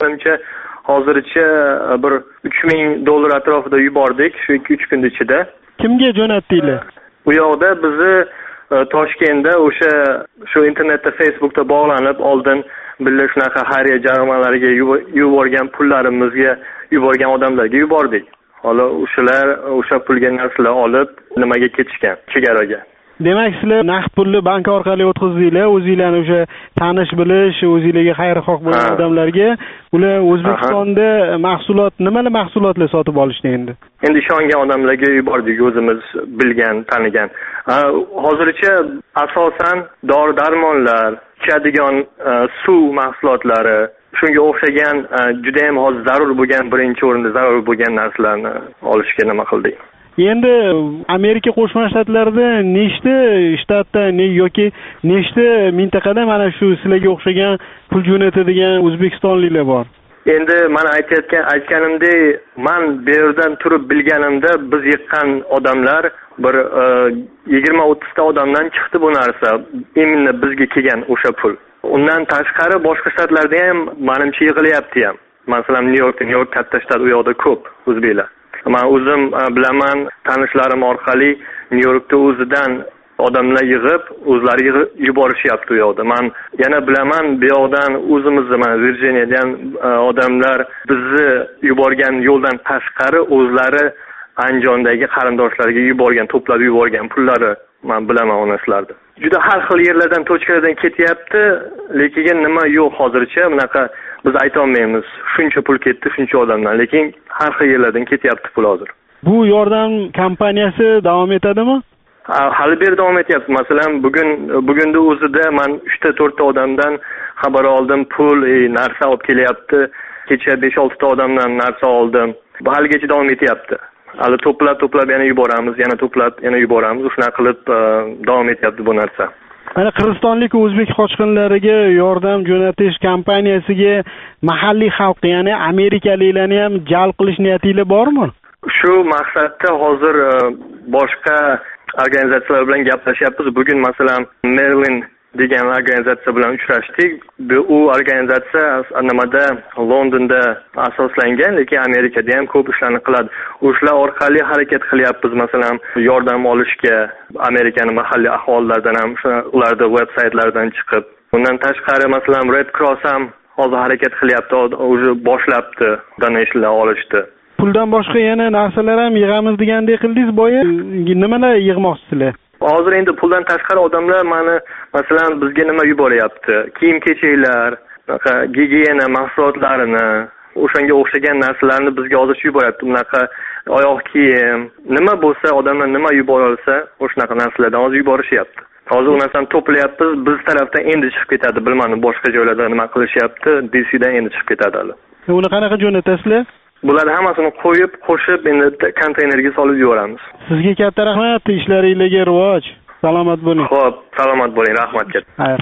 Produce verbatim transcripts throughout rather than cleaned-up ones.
hisobimcha hozircha bir uch ming dollar atrofida yubordik shu ikki uch kun ichida. Kimga jo'natdinglar? Bu yoqda bizni Toshkentda o'sha shu internetda Facebookda bog'lanib oldin birga shunaqa xayriya jarimalariga yuborgan pullarimizga yuborgan odamlarga yubordik. Hali o'shalar o'sha pulga narsalar olib nimaga ketishgan? Chegaraga. Demak, sizlar naqd pulni bank orqali o'tkazdinglar, o'zingizlarning o'sha tanish bilish, o'zingizlarga xayrixoh bo'lgan odamlarga. Ular O'zbekistonda mahsulot, nimalar mahsulotlar sotib olishdi endi? Endi ishongan odamlarga yubordik, o'zimiz bilgan, tanigan. Hozircha asosan dori-darmonlar, ichadigan suv mahsulotlari, shunga o'xshagan juda ham hozir zarur bo'lgan, birinchi o'rinda zarur bo'lgan narsalarni olishga nima qildik. Endi Amerika Qo'shma Shtatlarida nechta shtatda ne yoki nechta mintaqada mana shu sizlarga o'xshagan pul jo'natadigan o'zbekistonliklar bor? Endi mana aytayotgan aytganimdek, men bu yerdan turib bilganimda biz yiqqan odamlar bir yigirma o'ttiz ta odamdan chiqdi bu narsa. Imminni bizga kelgan o'sha pul. Undan tashqari boshqa shtatlarda ham menimcha yig'ilyapti ham. Masalan, Nyu-Yorkda, Nyu-York katta shtat, u yoqda ko'p o'zbeklar. Men o'zim bilaman, tanishlarim orqali Nyu-Yorkda o'zidan odamlar yig'ib, o'zlari yuborishyapti u yoqda. Men yana bilaman, bu yoqdan o'zimizda, mana Virjiniyadan odamlar bizni yuborgan yo'ldan tashqari o'zlari Anjondagi qarindoshlariga yuborgan, to'plab yuborgan pullari men bilaman o narsalarni. Juda har xil yerlardan, tochkalardan ketyapti, lekin nima yo'q hozircha, bunaqa biz ayta olmaymiz. Shuncha pul ketdi, shuncha odamdan, lekin har xil yerlardan ketyapti pul hozir. Bu yordam kompaniyasi davom etadimi? Hali beri davom etyapti. Masalan, bugun bugunda o'zida men uch ta to'rt ta odamdan xabar oldim, pul, e, narsa olib kelyapti. Kecha besh olti ta odamdan narsa oldim. Bu haligacha davom etyapti. Hali to'plab to'plab yana yuboramiz, yana to'plab yana yuboramiz. Shuna qilib davom etyapti bu narsa. Mana Qirg'izistonlik o'zbek qochqinlariga yordam jo'natish kompaniyasiga mahalliy xalq, ya'ni amerikaliklarni ham jalb qilish niyatinglar bormi? Shu maqsadda hozir boshqa organizatsiyalar bilan gaplashyapmiz. Bugun masalan Merlin degan organizatsiya bilan uchrashdik. Bu organizatsiya nimada Londonda asoslangan, lekin Amerikada ham ko'p ishlarni qiladi. O'shalar orqali harakat qilyapmiz, masalan, yordam olishga Amerikaning mahalliy aholilaridan ham, ularning veb-saytlaridan chiqib. Bundan tashqari masalan Red Cross ham hozir harakat qilyapti, o'zi boshlabdi, donationlar olishdi. Puldan boshqa yana narsalar ham yig'amiz degandek qildingiz, boya nimalar yig'moqchisizlar? Hozir endi puldan tashqari odamlar mana masalan bizga nima yuboryapti? Kiyim-kechaklar, gigiyena mahsulotlarini, o'shanga o'xshagan narsalarni bizga hozir yuboryapti. Bunaqa oyoq kiyim, nima bo'lsa odamlar nima yubora olsa, o'shunaqa narsalardan hozir yuborishyapti. Hozir u narsani to'playapmiz, biz tarafdan endi chiqib ketadi, bilmadim boshqa joylarda nima qilishyapti, D C dan endi chiqib ketadi hali. Uni qanaqa jo'natasizlar? Bularni hammasini qo'yib, qo'shib endi konteynerga solib yuboramiz. Sizga katta rahmat, ishlaringizga rivoj. Salomat bo'ling. Xo'p, salomat bo'ling, rahmat katta. Xayr.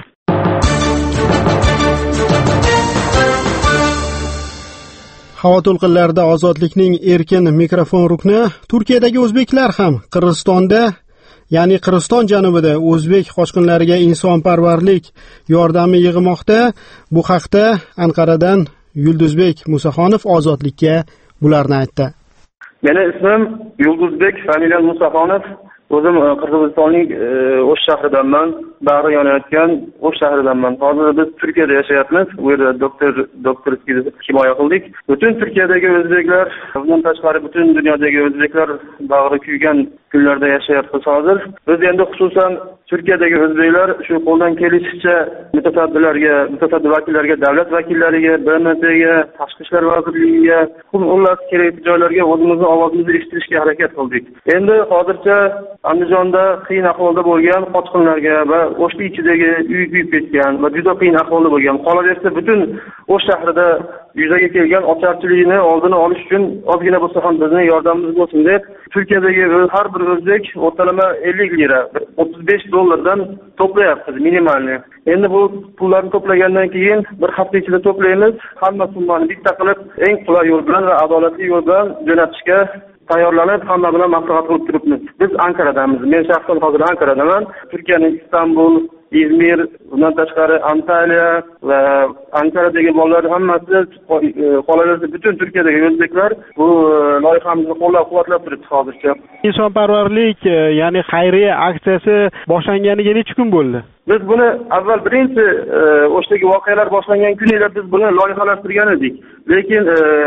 Havo to'lqinlarida ozodlikning erkin mikrofon rukni. Turkiyadagi o'zbeklar ham Qirg'izistonda, ya'ni Qirg'iziston janubida o'zbek qochqinlariga insonparvarlik yordami yig'moqda. Bu haqda Anqaradan Yulduzbek Musaxonov ozodlikka bularni aytdi. Meni ismim Yulduzbek, familiyam Musaxonov. O'zim Qirg'izistonning O'sh shahridanman, bag'ri yonayotgan O'sh shahridanman. Hozir biz Turkiyada yashayapmiz. Bu yerda doktor doktor himoya qildik. Butun Turkiyadagi o'zbeklar, bundan tashqari butun dunyodagi o'zbeklar bag'ri kuygan kunlarda yashayapmiz hozir. Biz endi xususan Turkiyadagi o'zbeklar shu qo'ldan kelishicha mutasaddilarga, mutasaddi vakillarga, davlat vakillariga, B M Tga, Tashqi ishlar vazirligiga, xullas kerakli joylarga o'zimizning ovozimizni eshittirishga harakat qildik. Endi hozircha Andijonda qiyin ahvolda bo'lgan qochqinlarga va O'shli ichidagi uy kuyib ketgan va juda qiyin ahvolda bo'lgan, qolaversa butun O'sh shahrida yuzaga kelgan ocharchilikni oldini olish uchun ozgina bo'lsa ham bizning yordamimiz bo'lsin deb Turkiyadagi har bir o'zbek o'rtalama ellik lira, o'ttiz besh dollardan to'playapmiz minimalni. Endi bu pullarni to'plagandan keyin bir hafta ichida to'playmiz, hamma summani bitta qilib eng qulay yo'l bilan va adolatli yo'l bilan jo'natishga tayyorlanib, hamma bilan maslahat qilib turibmiz. Biz Ankaradamiz. Men shaxsan hozir Ankaradaman. Turkiyaning Istanbul, İzmir, bundan tashqari Antaliya va Ankaradagi bolalar hammasi, qolaversa butun Turkiyadagi o'zbeklar bu loyihamizni qo'llab-quvvatlab turibdi hozircha. Insonparvarlik, ya'ni xayriya aksiyasi boshlanganiga necha kun bo'ldi? Biz buni avval birinchi o'shdagi voqealar boshlangan kunlar biz buni loyihalashtirgan edik. Lekin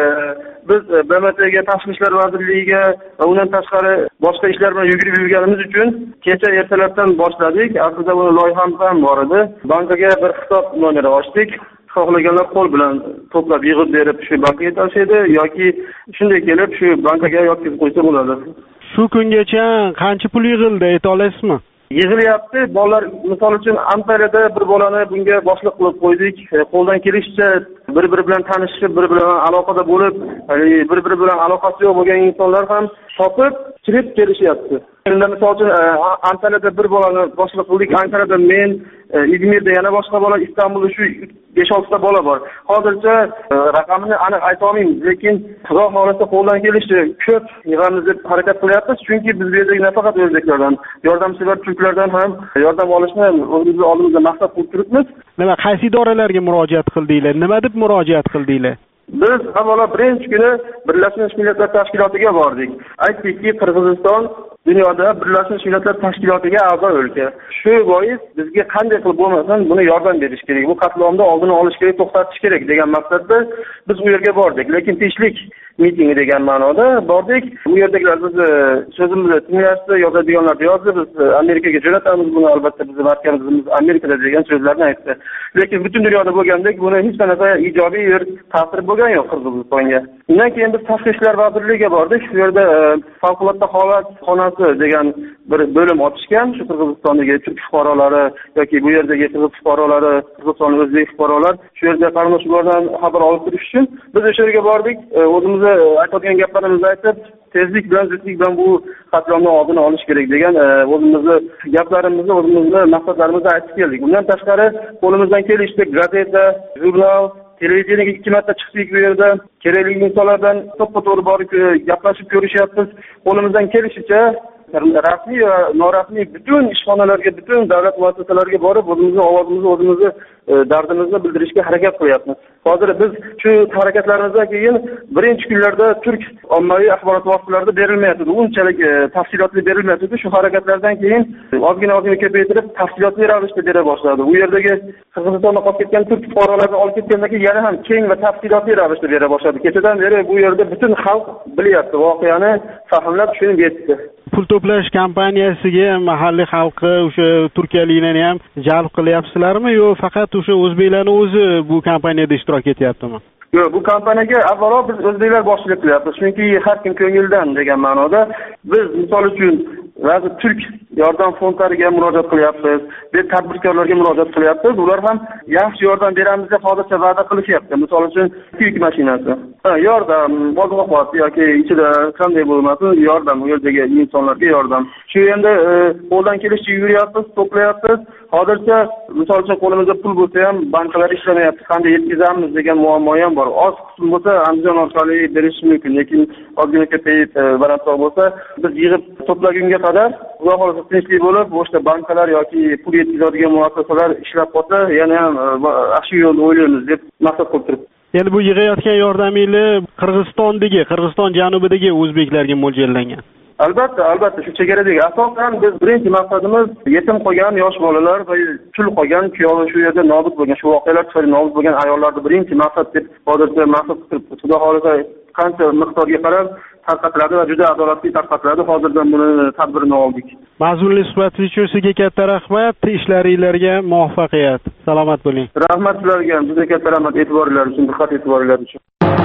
biz B M Tga, Tashqi ishlar vazirligiga va undan tashqari boshqa ishlar bilan yugurib yurganimiz uchun kecha ertalabdan boshladik. Aslida buni loyihamiz ham bor edi. Bankaga bir hisob nomeri ochdik. Xohlaganlar qo'l bilan to'plab yig'ib berib shu bankaga yetkazishadi yoki shunday kelib shu bankaga yotkazib qo'ysa bo'ladi. Shu kungacha qancha pul yig'ildi, ayta olasizmi? Yig'ilyapti. Bolalar, misol uchun, Antaliyada bir bolani bunga boshliq qilib qo'ydik. Qo'ldan kelishicha bir-biri bilan tanishib, bir-biri bilan aloqada bo'lib, bir-biri bilan aloqasi yo'q bo'lgan insonlar ham topib, kirib kelishyapti. Endi misol uchun Antaliyada bir bolani boshliq qildik, Ankarada men, İzmirda yana boshqa bola, Istanbulda shu besh olti ta bola bor. Hozircha raqamini aniq ayta olmayman, lekin xudo xolasa qo'ldan kelishi ko'p yig'amiz deb harakat qilyapmiz, chunki biz bu yerdagi nafaqat o'zbeklardan, yordamsevar turklardan ham yordam olishni o'zimizni oldimizda maqsad qilib turibmiz. Nima, qaysi idoralarga murojaat qildinglar? Nima deb murojaat qildinglar? Biz avvalo birinchi kuni Birlashgan Millatlar Tashkilotiga bordik. Aytdikki, Qirg'iziston dunyoda Birlashgan Millatlar Tashkilotiga a'zo o'lka. Shu bois bizga qanday qilib bo'lmasin buni yordam berish kerak. Bu qatlovni oldini olish kerak, to'xtatish kerak degan maqsadda biz u yerga bordik. Lekin tinchlik mitingi degan ma'noda bordik. Bu yerdagilar bizni so'zimizni tinglashdi, yozadiganlar yozdi. Biz Amerikaga jo'natamiz buni, albatta bizning markazimiz Amerikada degan so'zlarni aytdi. Lekin butun dunyoda bo'lgandek buni hech qanaqa ijobiy ta'sir bo'lgan yo'q Qirg'izistonga. Undan keyin biz Tashqi ishlar vazirligiga bordik. Shu yerda favqulodda holat xonasi degan bir bo'lim ochishgan. Shu Qirg'izistondagi turk fuqarolari yoki bu yerdagi qirg'iz fuqarolari, Qirg'iziston o'zbek fuqarolar shu yerda qarindoshlardan xabar olib turish uchun biz o'sha yerga bordik. O'zimiz aytadigan gaplarimizni aytib, tezlik bilan, zudlik bilan bu qatlamni oldini olish kerak degan o'zimizni gaplarimizni, o'zimizni maqsadlarimizni aytib keldik. Bundan tashqari qo'limizdan kelishicha gazeta, jurnal, televideniyega ikki marta chiqdik bu yerda. Kerakli insonlardan to'ppa-to'g'ri borib gaplashib ko'rishyapmiz. Qo'limizdan kelishicha rasmiy va norasmiy butun ishxonalarga, butun davlat muassasalariga borib o'zimizni ovozimizni, o'zimizni dardimizni bildirishga harakat qilyapmiz. Hozir biz shu harakatlarimizdan keyin birinchi kunlarda turk ommaviy axborot vositalarida berilmayapti, unchalik tafsilotli berilmayapti. Shu harakatlardan keyin ozgina ozgina ko'paytirib tafsilotli ravishda bera boshladi. U yerdagi Qirg'izistonda qolib ketgan turk fuqarolarini olib ketgandan keyin yana ham keng va tafsilotli ravishda bera boshladi. Kechadan beri bu yerda butun xalq bilyapti, voqeani fahmlab tushunib yetdi. Pul to'plash kampaniyasiga mahalliy xalqi, o'sha turkiyaliklarni ham jalb qilyapsizlarmi yo faqat o'sha o'zbeklarning o'zi bu kampaniyada ishtirok etyaptimi? Yo'q, bu kompaniyaga avvalo biz o'zbeklar boshchilik qilyapmiz, chunki har kim ko'ngildan degan ma'noda biz misol uchun ba'zi turk yordam fondlariga murojaat qilyapmiz, biz tadbirkorlarga murojaat qilyapmiz. Ular ham yaxshi yordam beramiz deb hozircha va'da qilishyapti. Misol uchun yuk mashinasi, yordam, oziq-ovqat yoki ichida qanday bo'lmasin yordam, u yerdagi insonlarga yordam. Shu endi qo'ldan kelishicha yuryapmiz, to'playapmiz. Hozircha misol uchun qo'limizda pul bo'lsa ham bankalar ishlamayapti, qanday yetkazamiz degan muammo ham bor. Oz qism bo'lsa Andijon orqali berish mumkin, lekin ozgina ko'payib balandroq bo'lsa biz yig'ib to'plagunga qadar xudo xolasa tinchlik bo'lib, o'sha bankalar yoki pul yetkazadigan muassasalar ishlab qolsa, yana ham yaxshi yo'lni o'ylaymiz deb maqsad qilib turibmiz. Ya'ni bu yig'ayotgan yordaminglar Qirg'izistondagi, Qirg'iziston janubidagi o'zbeklarga mo'ljallangan. Albatta, albatta shu chegaradagi asosan biz birinchi maqsadimiz yetim qolgan yosh bolalar va tul qolgan, kuyovi shu yerda nobud bo'lgan, shu voqealar tufayli nobud bo'lgan ayollarni birinchi maqsad deb hozircha maqsad qilib, xudo xolasa qancha miqdorga qarab tarqatiladi va juda adolatli tarqatiladi. Hozirdan buni tadbirini oldik. Mazmunli suhbatingiz uchun sizga katta rahmat, ishlaringizga muvaffaqiyat. Salomat bo'ling. Rahmat sizlarga, juda katta rahmat e'tiboringiz uchun, diqqat e'tiboringiz uchun.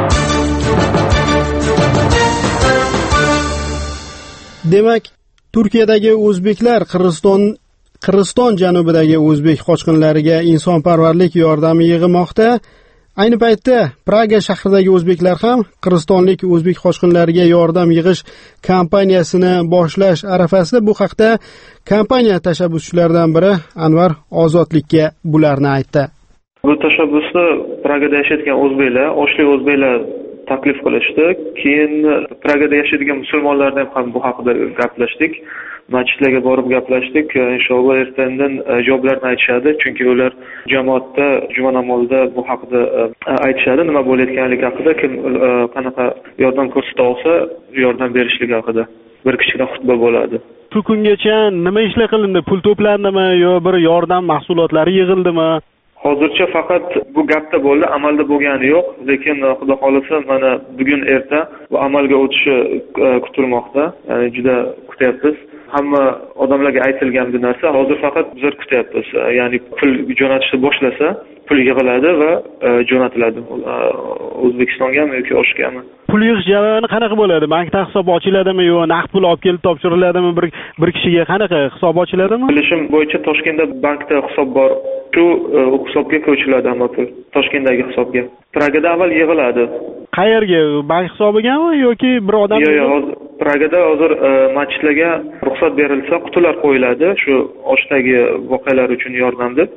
Demak, Turkiyadagi o'zbeklar Qirg'iziston Qirg'iziston janubidagi o'zbek qochqinlariga insonparvarlik yordami yig'moqda. Ayni paytda Praga shahridagi o'zbeklar ham qirg'izistonlik o'zbek qochqinlariga yordam yig'ish kampaniyasini boshlash arafasida. Bu haqda kompaniya tashabbuschilaridan biri Anvar Ozodlikka bularni aytdi. Bu tashabbusni Pragada yashayotgan o'zbeklar, oshli o'zbeklar taklif qilishdi. Keyin Pragada yashaydigan musulmonlardan ham bu haqida gaplashdik. Masjidlarga borib gaplashdik. Inshaalloh ertadan javoblarni aytishadi, chunki ular jamoatda juma namozida bu haqida aytishadi, nima bo'layotganligi haqida, kim qanaqa yordam ko'rsata olsa, yordam berishlik haqida bir kichkina xutba bo'ladi. Shu kungacha nima ishlar qilindi? Pul to'plandimi yo bir yordam mahsulotlari yig'ildimi? Hozircha faqat bu gapda bo'ldi, amalda bo'lgani yo'q, lekin xudo xolisa mana bugun erta bu amalga o'tishi kutilmoqda. Ya'ni juda kutyapmiz. Hamma odamlarga aytilgan bu narsa, hozir faqat biz kutyapmiz. Ya'ni pul jo'natishni boshlasa, pul yig'iladi va jo'natiladi. O'zbekistongami yoki Oshkami? Pul yig'ish jarayoni qanaqa bo'ladi? Bankda hisob ochiladimi yo naqd pul olib kelib topshiriladimi bir bir kishiga? Qanaqa hisob ochiladimi? Bilishim bo'yicha Toshkentda bankda hisob bor. Shu hisobga ko'chiriladi hamma pul. Toshkentdagi hisobga. Pragada avval yig'iladi. Qayerga? Bank hisobigami yoki bir odam? Yo'q, yo'q, hozir Pragada hozir masjidlarga ruxsat berilsa, qutilar qo'yiladi, shu Oshdagi voqealar uchun yordam deb.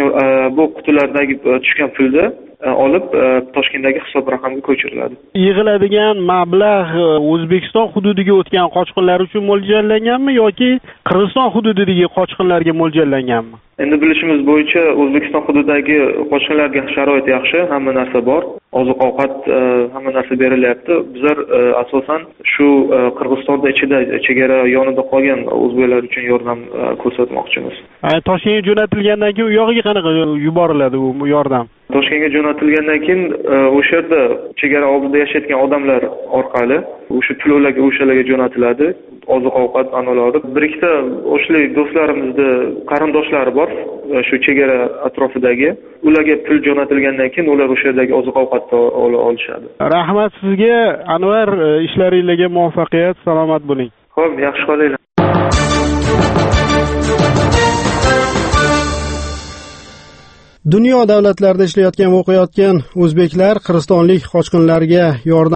Bu qutilardagi tushgan pulni olib Toshkentdagi hisob raqamiga ko'chiriladi. Yig'iladigan mablag' O'zbekiston hududiga o'tgan qochqinlar uchun mo'ljallanganmi yoki Qirg'iziston hududidagi qochqinlarga mo'ljallanganmi? Endi bilishimiz bo'yicha O'zbekiston hududidagi qochqinlarga sharoit yaxshi, hamma narsa bor. Oziq-ovqat hamma narsa berilyapti. Bizlar asosan shu Qirg'izistonda ichida chegara yonida qolgan o'zbeklar uchun yordam ko'rsatmoqchimiz. Toshkentga jo'natilgandan keyin u yog'iga qanaqa yuboriladi u yordam? Toshkentga jo'natilgandan keyin o'sha yerda chegara oldida yashayotgan odamlar orqali o'sha pullarga o'shalarga jo'natiladi. Oziq-ovqat anolari. Bir ikkita o'shlik do'stlarimizni qarindoshlari bor, shu chegara atrofidagi. Ularga pul jo'natilgandan keyin ular o'sha yerdagi oziq-ovqatni olishadi. Rahmat sizga, Anvar, ishlaringizga muvaffaqiyat, salomat bo'ling. Xo'p, yaxshi qolinglar. Dunyo davlatlarida ishlayotgan va o'qiyotgan o'zbeklar qirg'izistonlik qochqinlarga yordam